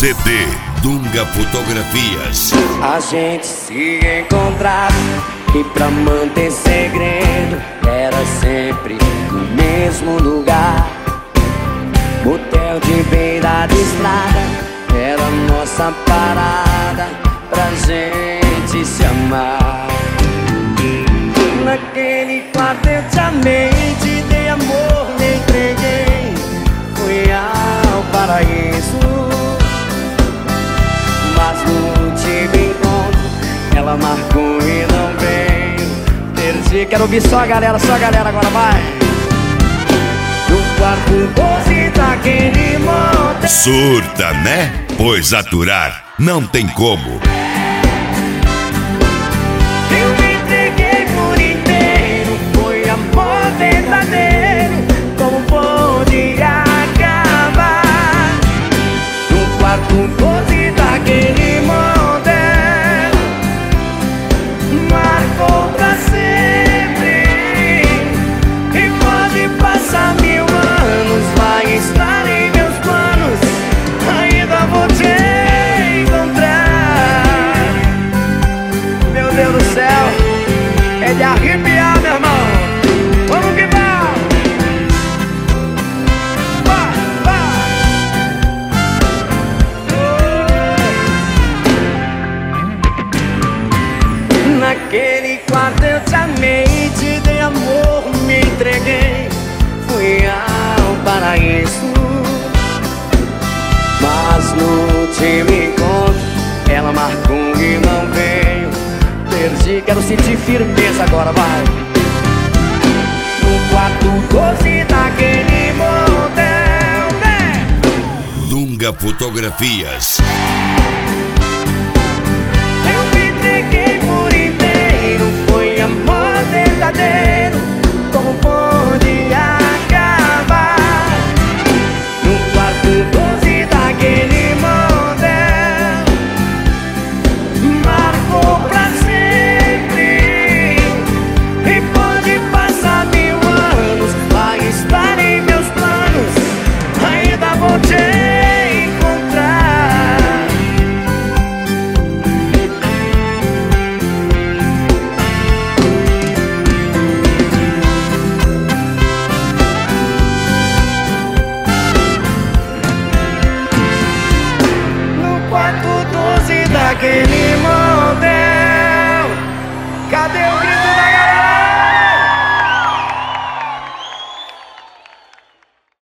CD Dunga Fotografias. A gente se encontrava e pra manter segredo era sempre no mesmo lugar. Motel de beira de estrada era nossa parada pra gente se amar. Naquele quarto eu te amei, te dei amor, me entreguei, fui ao paraíso. Mas no último encontro ela marcou e não veio. Perdi, quero ouvir só a galera agora, vai. No quarto 12 daquele motel. Surta, né? Pois aturar não tem como. Eu me entreguei por inteiro, foi amor verdadeiro. Como pôde acabar? No quarto 12 daquele motel, marcou pra sempre. E pode passar 1000 anos, vai estar em meus planos. Ainda vou te encontrar. Meu Deus do céu, é de arrepiar, meu irmão. Vamos que vamos. Naquele quarto eu te amei, te dei amor, me entreguei, fui ao paraíso. Mas no último encontro ela marcou e não veio. Perdi, quero sentir firmeza agora, vai. No quarto 12 daquele motel, né? Dunga Fotografias. Eu me entreguei por inteiro, foi amor verdadeiro.